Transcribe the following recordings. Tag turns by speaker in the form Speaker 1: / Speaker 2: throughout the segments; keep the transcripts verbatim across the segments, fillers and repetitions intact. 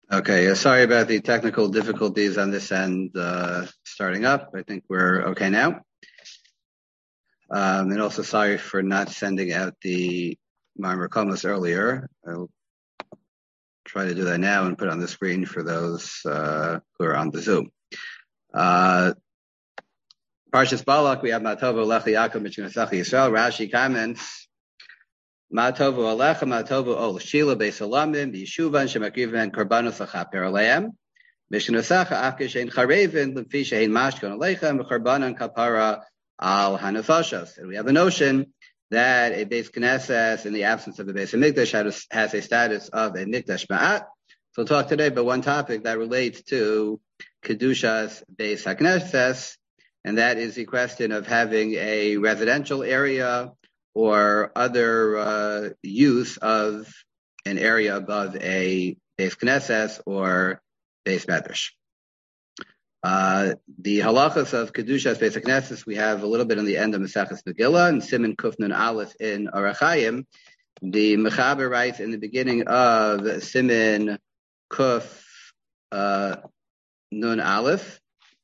Speaker 1: Okay, uh, sorry about the technical difficulties on this end uh, starting up. I think we're okay now. Um, and also sorry for not sending out the Marmar Comas earlier. I'll try to do that now and put it on the screen for those uh, who are on the Zoom. Uh, Parshas Balak, we have Matovu Alecha Yaakov Mitzvah Yisrael. Rashi comments, Matovu Alecha, Matovu Ol Shila Beisalamim, Yishuvan Shemakrivan Korbanos Lacha Peraleim. Mishnusacha afke shein charevin lefi shein mashkon aleichem v'charbanan kapara al hanafashos. And we have a notion that a Beis Knesset, in the absence of a Beis Hamikdash, has, has a status of a Mikdash Ma'at. So we'll talk today about one topic that relates to Kedushas Beis HaKnesses, and that is the question of having a residential area or other uh, use of an area above a Beis Knesset or Beis Medrash. Uh, the halachas of Kedushas Beis HaKnesses we have a little bit on the end of Maseches Megillah and Siman Kuf Nun Aleph in Orach Chaim. The Mechaber writes in the beginning of Siman Kuf uh, Nun Aleph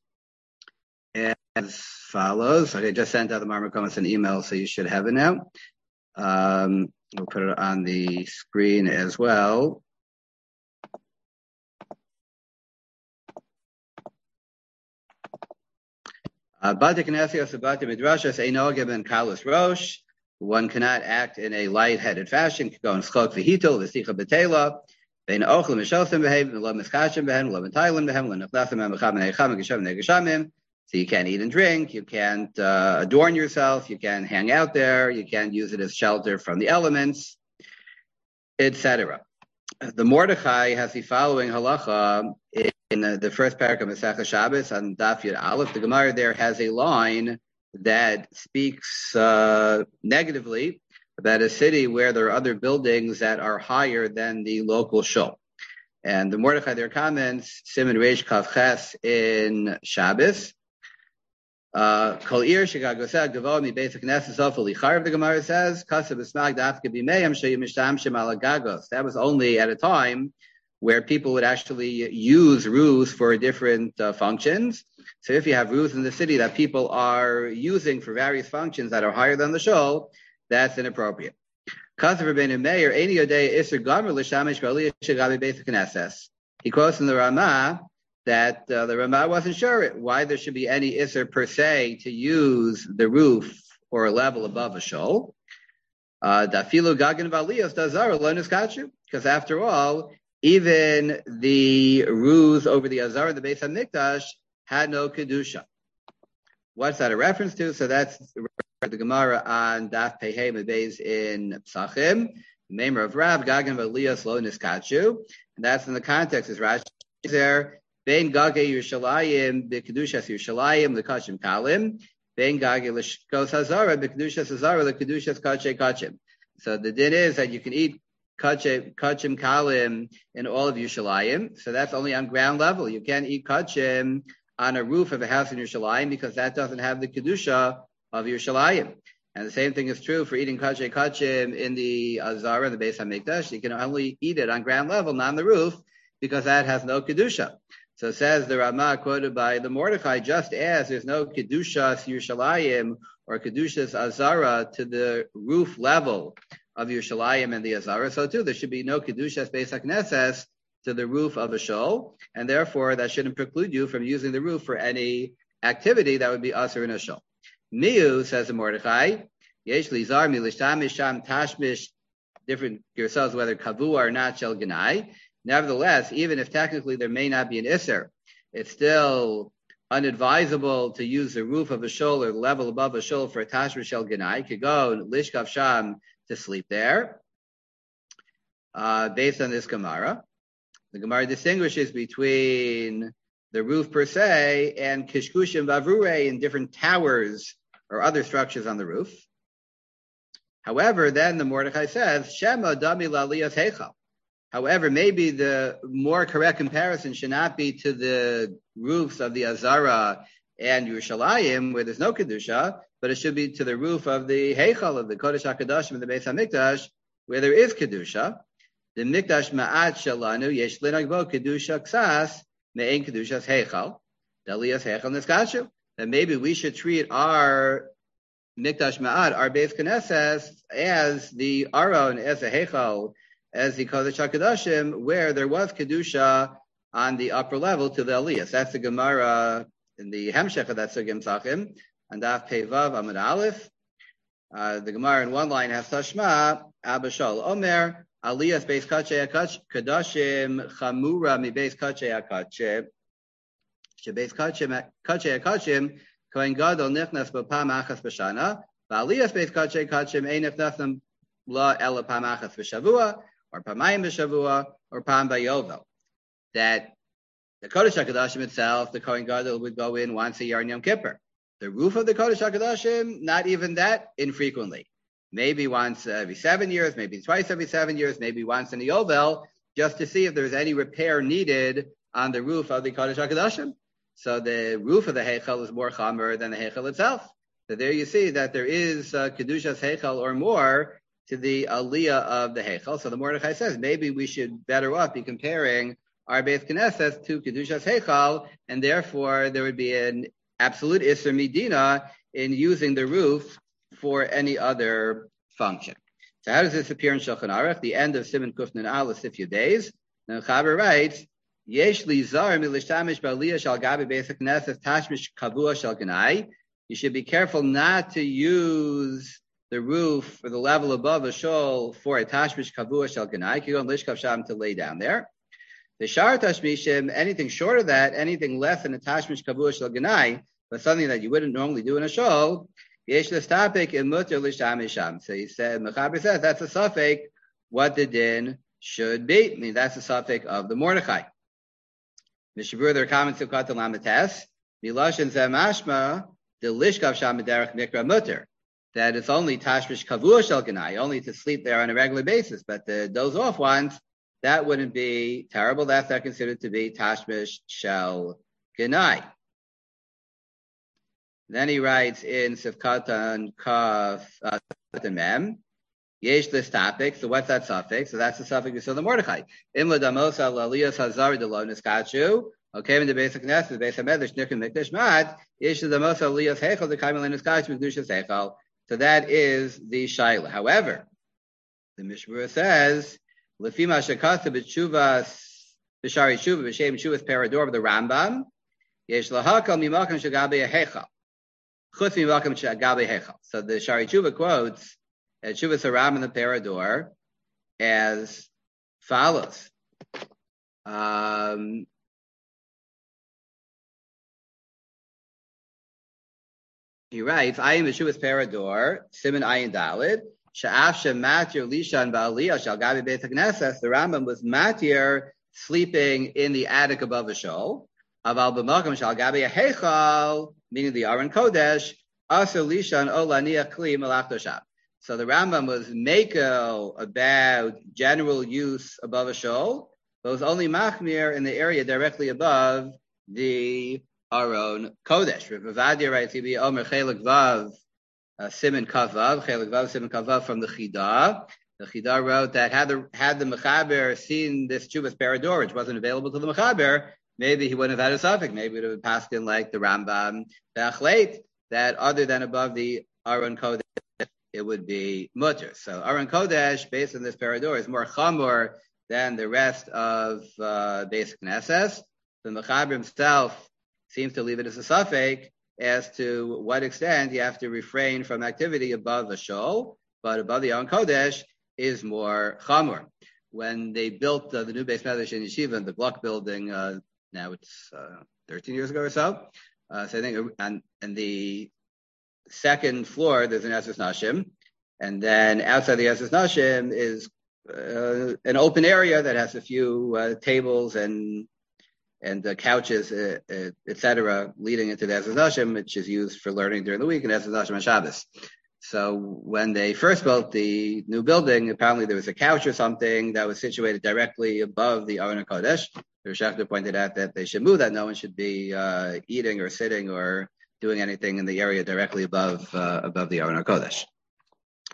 Speaker 1: as follows. Okay, I just sent out the Marmar Comas an email, so you should have it now. Um, we'll put it on the screen as well. One cannot act in a light-headed fashion. So you can't eat and drink, you can't uh, adorn yourself, you can't hang out there, you can't use it as shelter from the elements, et cetera. The Mordechai has the following halacha in the first parak of Masechah Shabbos on Daf Yud Aleph. The Gemara there has a line that speaks uh, negatively about a city where there are other buildings that are higher than the local shul. And the Mordechai there comments, Siman Reish Kav Ches in Shabbos. Kol Ir Shegagoseh Gavo Mi Beis HaKnesses Ofel Licharv, the Gemara says, Kasav Esmag Dafke B'Meim Sheyim Mishtamshim Ala Gagos. That was only at a time where people would actually use roofs for different uh, functions. So if you have roofs in the city that people are using for various functions that are higher than the shul, that's inappropriate. Kasav Rabbeinu Meir Eini Yodei Isser Gomer L'Shamish B'Aliyah Shegabi Beis HaKnesses. He quotes in the Ramah that uh, the Ramah wasn't sure why there should be any Isser per se to use the roof or a level above a shul. Dafilu Gagan Valiyos Dazara Lonus Kachu. Because after all, even the roofs over the Azara, the Beis HaMikdash, had no Kedusha. What's that a reference to? So that's the Gemara on Daf Pehei Mebeis in Psachim, the name of Rav Gagan Valiyos Lonus Kachu. And that's in the context, is Rashi there. Ben Gage Yerushalayim, B'Kedushas Yerushalayim, L'Kachim Kalim. Ben Gage L'Shkos Hazara, B'Kedushas Hazara, L'Kedushas Kache Kachim. So the din is that you can eat Kachim Kalim in all of Yerushalayim. So that's only on ground level. You can't eat Kachim on a roof of a house in Yerushalayim because that doesn't have the Kedusha of Yerushalayim. And the same thing is true for eating Kache Kachim in the Azara, the Beis HaMikdash. You can only eat it on ground level, not on the roof, because that has no Kedusha. So says the Ramah quoted by the Mordechai, just as there's no Kedushas Yerushalayim or Kedushas Azara to the roof level of Yerushalayim and the Azara, so too there should be no Kedushas Beis HaKnesses to the roof of a shul, and therefore that shouldn't preclude you from using the roof for any activity that would be asur in a shul. Miu, says the Mordechai, Yesh Lizar Milishtamish Sham Tashmish, different yourselves whether kavu or not shel genai. Nevertheless, even if technically there may not be an Isser, it's still unadvisable to use the roof of a shul or the level above a shul for a tashmish shel genai. Could go lishkav sham to sleep there. Uh, based on this Gemara, the Gemara distinguishes between the roof per se and kishkushim vavrure in different towers or other structures on the roof. However, then the Mordechai says, Shema dami laliyas heichal. However, maybe the more correct comparison should not be to the roofs of the Azara and Yerushalayim, where there's no Kedusha, but it should be to the roof of the Heichal, of the Kodesh HaKadoshim, and the Beis HaMikdash, where there is Kedusha. The mikdash ma'at shalanu yesh linagbo kedusha ksas me'en kedushas heichal dalias heichal niskachu. That maybe we should treat our mikdash ma'at, our Beis Knesses, as the aron, as a heichal, as the kodesh hakadashim, where there was kedusha on the upper level to the aliyas. That's the Gemara in the Hemshech of that Sugim Sachim, and Daf Peivav Amud Aleph. Uh, the Gemara in one line has Tashma, Abba Shol Omer, Aliyas Beis Kachei Kadashim Chamura Mi Beis Kachei Akachim, She Beis Kachei Akachim, Kohen Gadol Nichnas B'Pam Achas B'Shana, Aliyas Beis Kachei Akachim Ein Nichnasim La Ela Pam Achas B'Shavua, or Pamayim B'Shavua, or Pam B'Yovel. That the Kodesh HaKadoshim itself, the Kohen Gadol would go in once a year on Yom Kippur. The roof of the Kodesh HaKadoshim, not even that infrequently. Maybe once every seven years, maybe twice every seven years, maybe once in a Yovel, just to see if there's any repair needed on the roof of the Kodesh HaKadoshim. So the roof of the Heichal is more chamer than the Heichal itself. So there you see that there is uh, Kedushas Heichal or more to the Aliyah of the Heichal. So the Mordechai says maybe we should better off be comparing our Beis Knesses to Kedushas Heichal, and therefore there would be an absolute Isser Medina in using the roof for any other function. So how does this appear in Shulchan Aruch? The end of Siman Kuf Nun Aleph, a few days. Now Chaber writes, Yesh li zar milishtamish ba'aliyah shal gabi Beis Knesses tashmish kavua shal ganai. You should be careful not to use the roof or the level above a shul for a tashmish kavua shal ganai. You go on lishkav sham to lay down there. The shar tashmishim, anything short of that, anything less than a tashmish kavua shel ganai, but something that you wouldn't normally do in a shul, yesh l'stapik imuter l'shamisham. So he said, Mechaber says that's a suffix what the din should be. I mean, that's a suffix of the Mordechai. Mishabur, there are comments of Katan Lamates, Milashin Zemashma, the lishkav sham derech mikra muter. That it's only tashmish kavua shel ganai, only to sleep there on a regular basis, but the those off ones, that wouldn't be terrible. That's not considered to be tashmish shel ganai. Then he writes in Sifkatan Kaf uh, Mem, Yesh this topic. So what's that suffix? So that's the suffix of the Mordechai. Imla damosa laliyas hazar de lo niskachu. Okay, in the basic nest, the basic medrash nikim mikdash mat. Yesh the damosa laliyas heichal the kaimel niskachu mikdushas heichal. So that is the shaila. However, the Mishmur says, Lefima shekata b'tshuvas b'shari tshuva b'shem tshuvas parador of the Rambam. Yesh lahakal mimakam shagabe heichal. Chutz mimakam shagabe heichal. So the Shari Tshuva quotes at Shuvas Haram and the Parador as follows. Um, he writes, I am Shuvas Parador, Siman Ayin Dalid, Sha'af Shematir Lishan Ba'aliyah Shal Gabi Beit HaKnesses. The Rambam was matir sleeping in the attic above a shul. Aval b'makam shal gabi heichal, meaning the Aron Kodesh, Aser Lishan Olaniach Kli Malach Doshab. So the Rambam was makel about general use above a shul, but was only machmir in the area directly above the Aron Kodesh. Rav Avadia writes, he be Omer Chelik Vav, Siman Kavav, Chelik Vav, Siman Kavav from the Chida. The Chida wrote that had the had the Mechaber seen this Chuvas Parador, which wasn't available to the Mechaber, maybe he wouldn't have had a suffix. Maybe it would have passed in like the Rambam B'Achleit, that other than above the Aron Kodesh, it would be mutter. So Aron Kodesh, based on this parador, is more chamor than the rest of uh, basic Knesses. The Mechaber himself seems to leave it as a suffix as to what extent you have to refrain from activity above a shul, but above the Aron Kodesh is more chamor. When they built uh, the new base medrash in Yeshiva, the Gluck building, uh, now it's uh, thirteen years ago or so. Uh, so I think, and, and the second floor, there's an Esses Nashim, and then outside the Esses Nashim is uh, an open area that has a few uh, tables and and uh, couches, uh, uh, et cetera, leading into the Esses Nashim, which is used for learning during the week, and Esses Nashim on Shabbos. So when they first built the new building, apparently there was a couch or something that was situated directly above the Aron HaKodesh. The Shechter pointed out that they should move that. No one should be uh, eating or sitting or doing anything in the area directly above uh, above the Aron HaKodesh.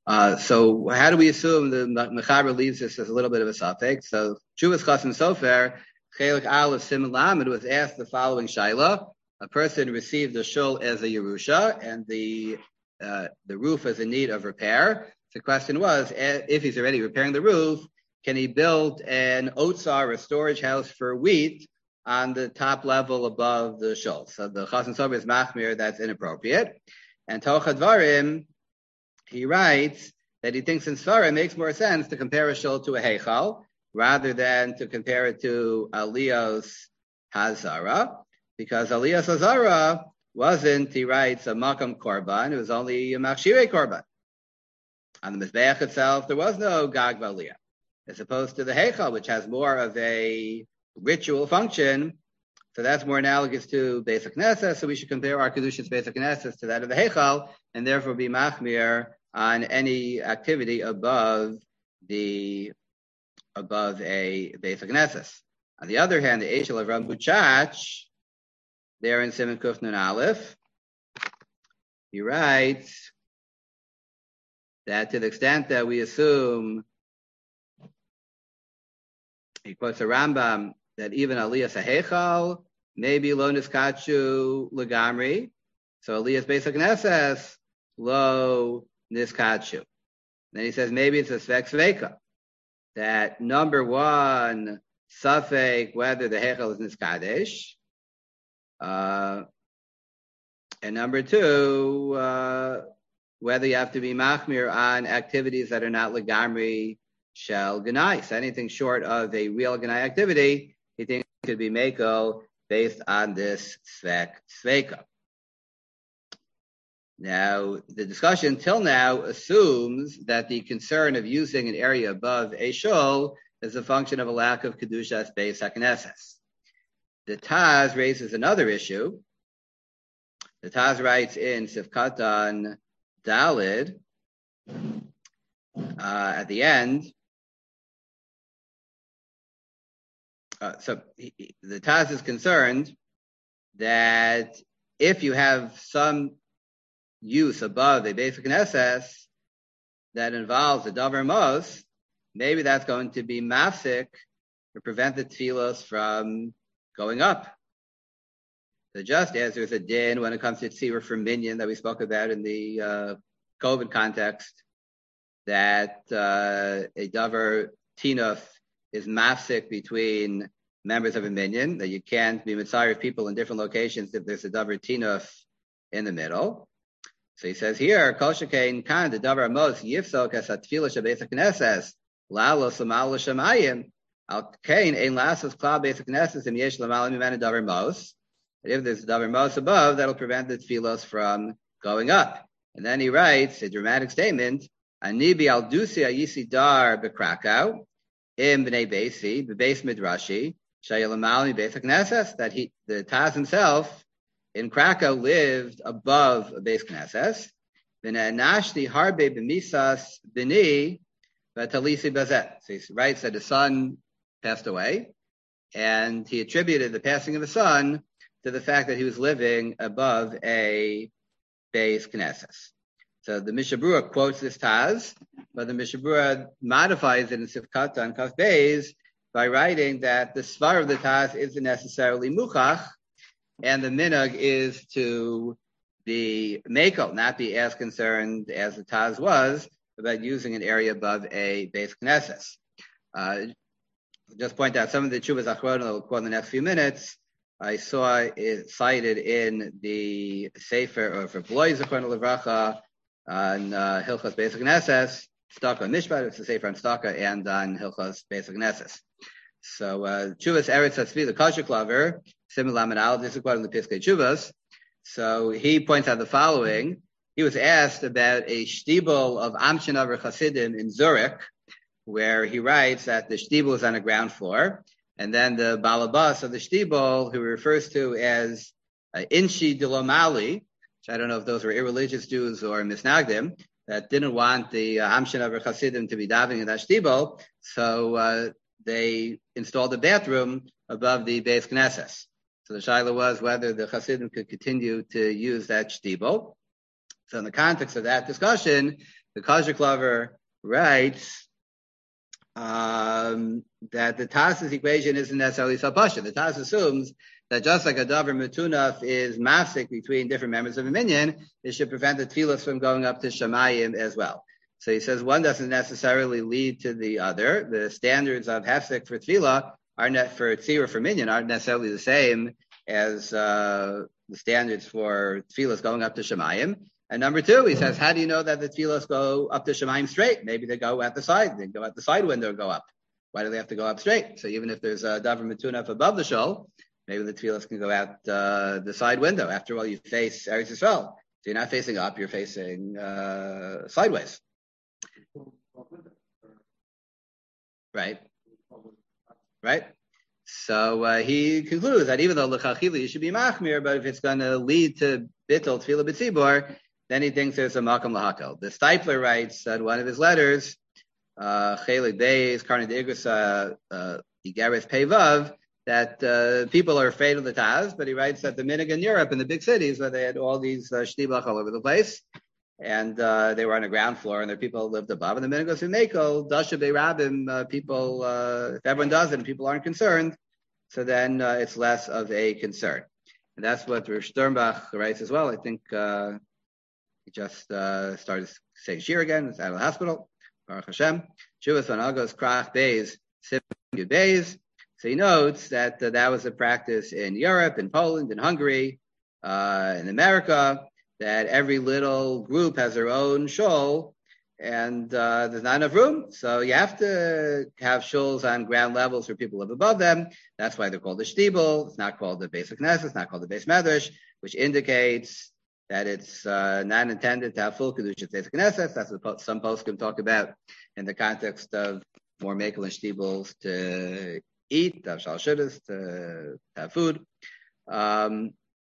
Speaker 1: Uh, so how do we assume the Mechaber leaves this as a little bit of a suffix? So Chuvas Chasam Sofer, Chelik Aleph Siman Lamed was asked the following shaila. A person received a shul as a Yerusha, and the uh, the roof is in need of repair. The question was, if he's already repairing the roof, can he build an otzar, a storage house for wheat, on the top level above the shul? So the Chasam Sofer is machmir, that's inappropriate. And Toch HaDvarim, he writes that he thinks in Svara it makes more sense to compare a shul to a heichal rather than to compare it to Aliyos Hazara, because Aliyos Hazara wasn't, he writes, a makam korban, it was only a machshirei korban. On the Mizbeach itself, there was no Gag Valiyah, as opposed to the heichal, which has more of a ritual function. So that's more analogous to Beis HaKnesses, so we should compare our Kedushas Beis HaKnesses to that of the heichal, and therefore be machmir on any activity above the above a Beis HaKnesses. On the other hand, the Eshel of Ram Buchach, there in Siman Kuf Nun Aleph, he writes that to the extent that we assume, he quotes a Rambam, that even Aliyas HaHeichal maybe lo niskachu legamri, so Aliyas Beis HaKnesses lo niskachu. Then he says maybe it's a svek sveka, that number one, safek, whether the heichal is niskadesh, uh, and number two, uh, whether you have to be machmir on activities that are not legamri shel ganai. So anything short of a real ganai activity, he thinks could be meko based on this svek sveka. Now, the discussion till now assumes that the concern of using an area above a shul is a function of a lack of Kedushas Beis HaKnesses. The Taz raises another issue. The Taz writes in Sifkatan Dalid, uh, at the end, uh, so he, the Taz is concerned that if you have some use above a Beis HaKnesses that involves a davar mos, maybe that's going to be mafsik to prevent the tefillos from going up. So just as there's a din when it comes to tzira for minyan that we spoke about in the uh, COVID context, that uh, a davar tinuf is mafsik between members of a minyan, that you can't be mitzvah of people in different locations if there's a davar tinuf in the middle. So he says here, Kol Shekain Kan, the Davar Amos, Yifsok as a Tefillah Beis HaKnesses, Lalos Lamal L'Shamayim, Al Kain Ein Lasos Klal Beis HaKnesses, Im Yesh Lamal Mimenu Davar Mos. If there's a Davar Mos above, that'll prevent the Tefillos from going up. And then he writes a dramatic statement, Ani Al Dusi Ayisi Dar B'Krakow, Im B'nei Beisi, B'Beis Midrashi, Shayel Lamal Beis HaKnesses, that he, the Taz himself, in Krakow lived above a Beis Knesses. V'na'nashti harbe b'misas b'ni v'talisi bazet. So he writes that his son passed away, and he attributed the passing of his son to the fact that he was living above a Beis Knesses. So the Mishabura quotes this Taz, but the Mishabura modifies it in Sifkata and Kaf Beis by writing that the svar of the Taz isn't necessarily muchach, and the minhag is to be meko, not be as concerned as the Taz was about using an area above a Beis Knesses. Uh, just point out some of the Tshuvas Achronim that we'll quote in the next few minutes. I saw it cited in the Sefer of Rabbi Zechron Levracha on uh, Hilchos Beis Knesses, Staka Mishpat, it's the Sefer on Staka, and on Hilchos Beis Knesses. So, uh, Tshuvas Eretz Hatzvi, the Kosher Klaver, similar Lamanal, this is quoting the Piskei Tshuvas. So he points out the following. He was asked about a shtibel of Amshinaver Chasidim in Zurich, where he writes that the shtibel is on the ground floor, and then the balabas of the shtibel, who he refers to as uh, Inshi Dilomali, which I don't know if those were irreligious Jews or misnagdim, that didn't want the uh, Amshinaver Chasidim to be davening in that shtibel, so uh, they installed a bathroom above the Beis Knesses. So the shaila was whether the Hasidim could continue to use that shtibel. So in the context of that discussion, The Kosher Clover writes um, that the Taz's equation isn't necessarily so pashut. The Taz assumes that just like a davar metunaf is mafsik between different members of a minyan, it should prevent the tefillas from going up to Shamayim as well. So he says one doesn't necessarily lead to the other. The standards of hefsek for tefillah are net for tzira for minyan aren't necessarily the same as uh, the standards for tefillas going up to Shamayim. And number two, he says, how do you know that the tefillas go up to Shamayim straight? Maybe they go at the side. They go at the side window and go up. Why do they have to go up straight? So even if there's a davar metunaf above the shul, maybe the tefillas can go out uh, the side window. After all, you face Eretz Yisrael. So you're not facing up, you're facing uh, sideways. Right. Right. So uh, he concludes that even though l'chachila you should be machmir, but if it's going to lead to bittul tefillah b'tzibor, then he thinks there's a makam lahakel. The Stipler writes in one of his letters, chelik beis karnei de'igros igeres pevav, that uh, people are afraid of the Taz, but he writes that the minhag in Europe, in the big cities, where they had all these uh, shtibach all over the place, and uh, they were on the ground floor, and there were people who lived above, and the minhag goes to Mekel, dasha be'rabim, uh, people, uh, if everyone does it and people aren't concerned, so then uh, it's less of a concern. And that's what Rav Sternbach writes as well. I think uh, he just uh, started saying shir again. It's out of the hospital. Baruch Hashem. Shuvas on Agos Krach Beis Sif Yud Beis. So he notes that uh, that was a practice in Europe, in Poland, in Hungary, uh, in America, that every little group has their own shul, and uh, there's not enough room. So you have to have shuls on ground levels where people live above them. That's why they're called the shtibel. It's not called the basic knesset. It's not called the base medrash, which indicates that it's uh, not intended to have full kedusha basic knesset. That's what some poskim talk about in the context of more mekel and shtibels to eat, to have shal shuddas, to have food. Um,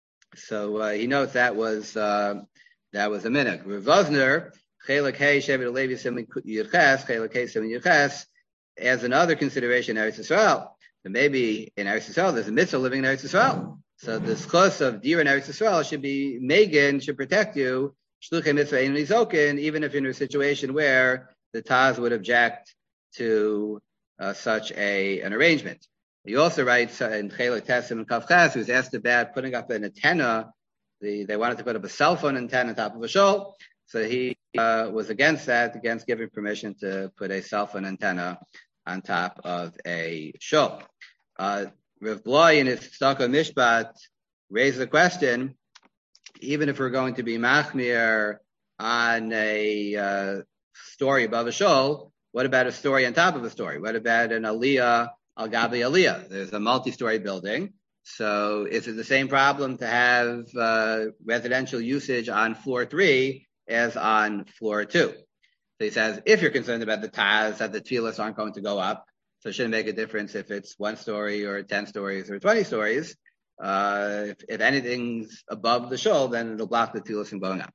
Speaker 1: so uh, he notes that was uh, that was a minhag. Rav Vosner, chelik hey shevet alevi simin yirches, chelik hey simin yirches, as another consideration in Eretz Yisrael. So maybe in Eretz Yisrael there's a mitzvah living in Eretz Yisrael. So the schos of dir in Eretz Yisrael should be Megan, should protect you, shluchei mitzvah ein lizokin, even if you're in a situation where the Taz would object to uh, such a an arrangement. He also writes uh, in Chelik Tessim and Kavchas, who's asked about putting up an antenna. The, they wanted to put up a cell phone antenna on top of a shul. So he uh, was against that, against giving permission to put a cell phone antenna on top of a shul. Uh, Rav Bloy in his Tzedakah Mishpat raised the question, even if we're going to be machmir on a uh, story above a shul, what about a story on top of a story? What about an aliyah al gabi aliyah? There's a multi-story building. So is it the same problem to have uh, residential usage on floor three as on floor two? So he says, if you're concerned about the Taz, that the tefillas aren't going to go up, so it shouldn't make a difference if it's one story or ten stories or twenty stories. Uh, if, if anything's above the shul, then it'll block the tefillas from going up.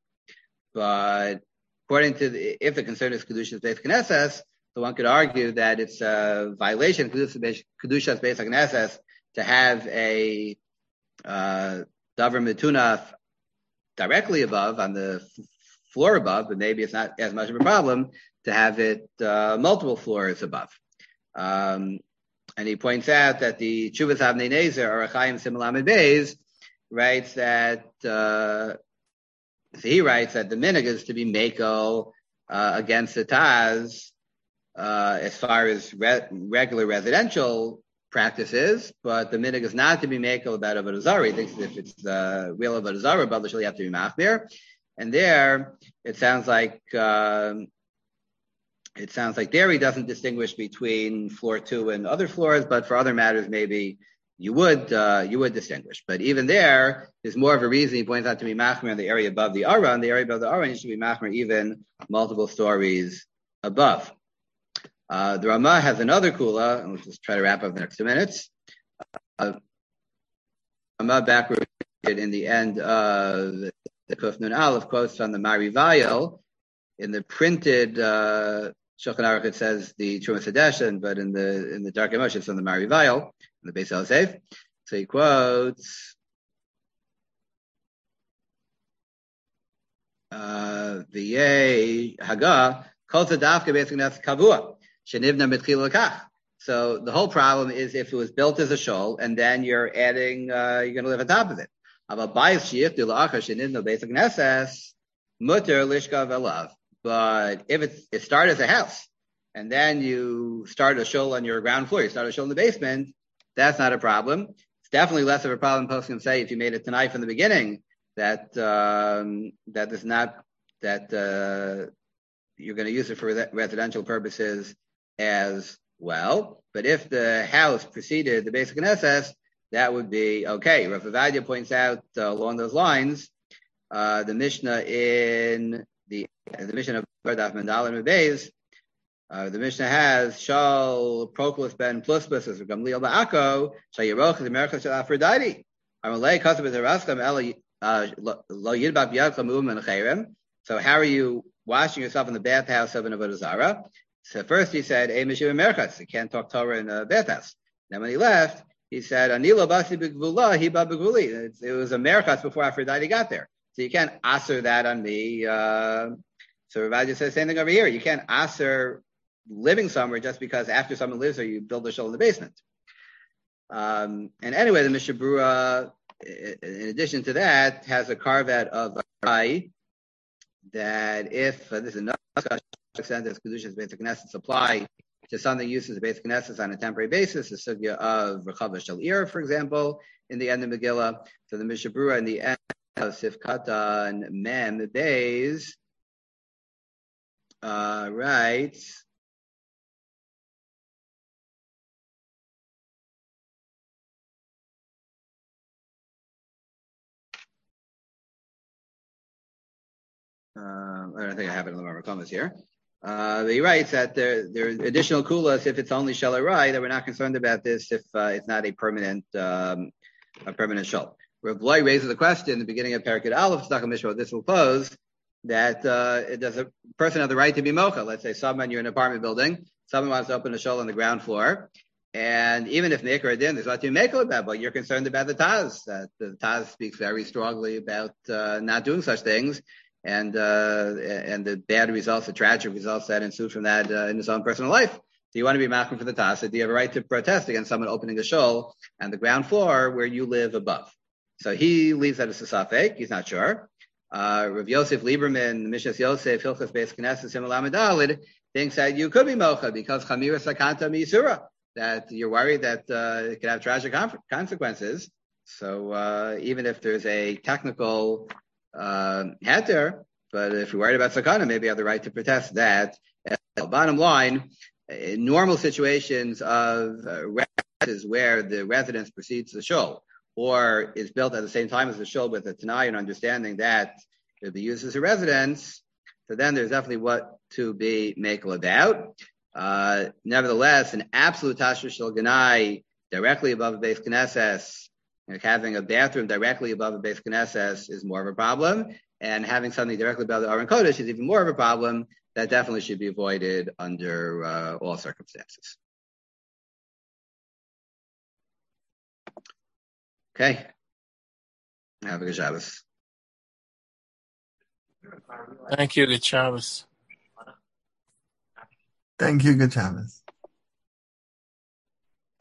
Speaker 1: But according to the, if the concern is Kedushas Beis Knesses, so one could argue that it's a violation of Kedushas Beis Knesses to have a uh, davar metunaf directly above, on the f- floor above, but maybe it's not as much of a problem to have it uh, multiple floors above. Um, and he points out that the Chuvas Avnei Nezer, or Chaim Simalamed Beis, writes that, uh, so he writes that the minhag is to be mekel uh, against the Taz uh, as far as re- regular residential practices, but the minhag is not to be mekel about Avodah Zarah. He thinks that if it's uh, real Avodah Zarah, but you have to be machmir. And there, it sounds like um, it sounds like there he doesn't distinguish between floor two and other floors, but for other matters, maybe you would uh, you would distinguish. But even there, there's more of a reason he points out to be machmir in the area above the aron. The area above the aron, you should be machmir even multiple stories above. Uh, the Ramah has another kula, and let's just try to wrap up the next two minutes. Uh, Ramah backward in the end of the Kuf Nun Aleph quotes from the Marivayel. In the printed uh, Shulchan Aruch, it says the Trumas Hadeshen, but in the in the Darkei Moshe, it's on the Marivayel, in the Beis Yosef. So he quotes uh, v'yei haga kol tzedavka beis knesses kavua shenivna mitchila lakach. So the whole problem is if it was built as a shul and then you're adding, uh, you're going to live on top of it. But if it's, it started as a house and then you start a shul on your ground floor, you start a shul in the basement, that's not a problem. It's definitely less of a problem. Post can say if you made it tonight from the beginning that um, that is not that uh, you're going to use it for re- residential purposes as well. But if the house preceded the basic Knesses, that would be okay. Rav Avadia points out uh, along those lines, uh, the Mishnah in the the Mishnah of Daf Mendal and Mebeis, uh, the Mishnah has Shal Proclus ben Pluspus as Gamliel Ba'ako Shayiroch the Merchas Shel Aphrodite. Amalei Kasab Zeraskam Ela Lo Yidbab Yadcham Um and Cherem. So how are you washing yourself in the bathhouse of an Avodah Zarah? So first he said, "Ei Mishim Merchas." You can't talk Torah in a bathhouse. Then when he left, he said, "Anilo Basi B'Gvula Hiba B'Gvuli." It was a Merchas before Aphrodite got there, so you can't aser that on me. Uh, so Ravadia says the same thing over here. You can't aser living somewhere just because after someone lives there, you build a shul in the basement. Um, and anyway, the Mishnah Berurah, in addition to that, has a carve out of Rai that if uh, this is another extent as Kedusha's basic Knesset apply to something used as a basic Knesset on a temporary basis, the sugya of Rechava Shalir, for example, in the end of Megillah. So the Mishnah Berurah in the end of Sifkata and Mem Beis, uh, right. Um, I don't think I have it in the Marmar comments here. Uh, he writes that there, there are additional kulas if it's only shel arai, that we're not concerned about this if uh, it's not a permanent um, a permanent shul. Rav Loy raises the question in the beginning of Parakut Aleph, Tzedakah Mishra, this will pose that uh, does a person have the right to be mocha? Let's say someone, you're in an apartment building, someone wants to open a shul on the ground floor, and even if Meikar Adin, there's what you make about, but you're concerned about the Taz. That the Taz speaks very strongly about uh, not doing such things. And uh, and the bad results, the tragic results that ensue from that uh, in his own personal life. So you want to be machmir for the Taz. Do you have a right to protest against someone opening a shul on the ground floor where you live above? So he leaves that as a safek. He's not sure. Uh, Rav Yosef Lieberman, Mishas Yosef, Hilchas Beis Knesset, Simul Amidalid, thinks that you could be mocha because chamira sakanta misura, that you're worried that uh, it could have tragic consequences. So uh, even if there's a technical uh, heter, but if you're worried about sakana, maybe you have the right to protest that. Uh, bottom line, in normal situations of uh, residences where the residence precedes the shul, or is built at the same time as the shul with a tanai and understanding that it'll be used as a residence, so then there's definitely what to be makel about. Uh, nevertheless, an absolute tashrish shel ganai directly above a base knesses, like having a bathroom directly above a base knesses is more of a problem, and having something directly above the Aron Kodesh is even more of a problem. That definitely should be avoided under uh, all circumstances. Okay. Have a good Shabbos.
Speaker 2: Thank you, good Shabbos.
Speaker 3: Thank you, good Shabbos.